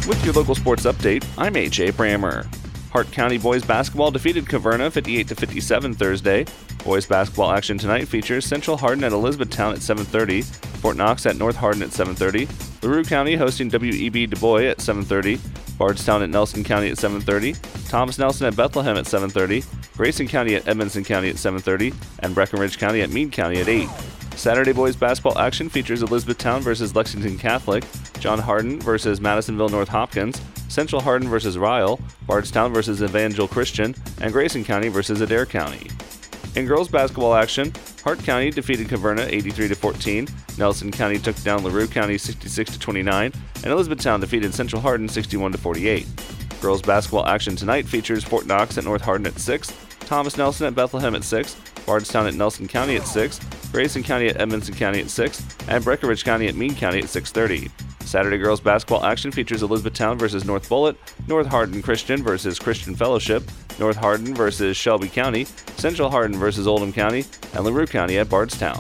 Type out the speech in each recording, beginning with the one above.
With your local sports update, I'm AJ Brammer. Hart County boys basketball defeated Caverna 58-57 Thursday. Boys basketball action tonight features Central Hardin at Elizabethtown at 7:30, Fort Knox at North Hardin at 7:30, LaRue County hosting WEB Du Bois at 7:30, Bardstown at Nelson County at 7:30, Thomas Nelson at Bethlehem at 7:30, Grayson County at Edmonson County at 7:30, and Breckenridge County at Meade County at 8. Saturday boys basketball action features Elizabethtown versus Lexington Catholic, John Hardin versus Madisonville North Hopkins, Central Hardin versus Ryle, Bardstown versus Evangel Christian, and Grayson County versus Adair County. In girls basketball action, Hart County defeated Caverna 83-14, Nelson County took down LaRue County 66-29, and Elizabethtown defeated Central Hardin 61-48. Girls basketball action tonight features Fort Knox at North Hardin at 6, Thomas Nelson at Bethlehem at 6, Bardstown at Nelson County at 6, Grayson County at Edmonson County at 6, and Breckenridge County at Meade County at 6:30. Saturday girls basketball action features Elizabethtown versus North Bullitt, North Hardin Christian versus Christian Fellowship, North Hardin versus Shelby County, Central Hardin versus Oldham County, and LaRue County at Bardstown.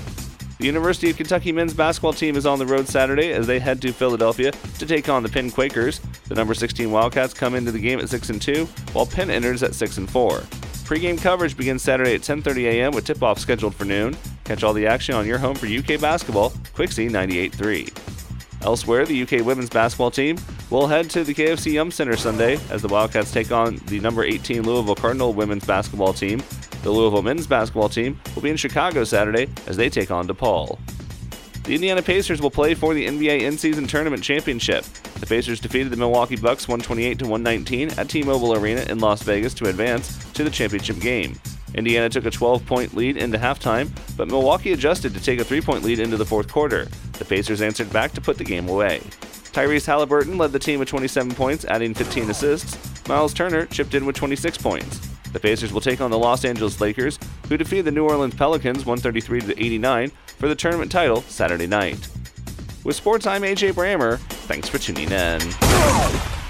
The University of Kentucky men's basketball team is on the road Saturday as they head to Philadelphia to take on the Penn Quakers. The number 16 Wildcats come into the game at 6-2, while Penn enters at 6-4. Pre-game coverage begins Saturday at 10:30 a.m. with tip-off scheduled for noon. Catch all the action on your home for UK basketball, Quixie 98.3. Elsewhere, the UK women's basketball team will head to the KFC Yum Center Sunday as the Wildcats take on the number 18 Louisville Cardinal women's basketball team. The Louisville men's basketball team will be in Chicago Saturday as they take on DePaul. The Indiana Pacers will play for the NBA in-season tournament championship. The Pacers defeated the Milwaukee Bucks 128-119 at T-Mobile Arena in Las Vegas to advance to the championship game. Indiana took a 12-point lead into halftime, but Milwaukee adjusted to take a 3-point lead into the fourth quarter. The Pacers answered back to put the game away. Tyrese Halliburton led the team with 27 points, adding 15 assists. Miles Turner chipped in with 26 points. The Pacers will take on the Los Angeles Lakers, who defeated the New Orleans Pelicans 133-89 for the tournament title Saturday night. With sports, I'm AJ Brammer. Thanks for tuning in.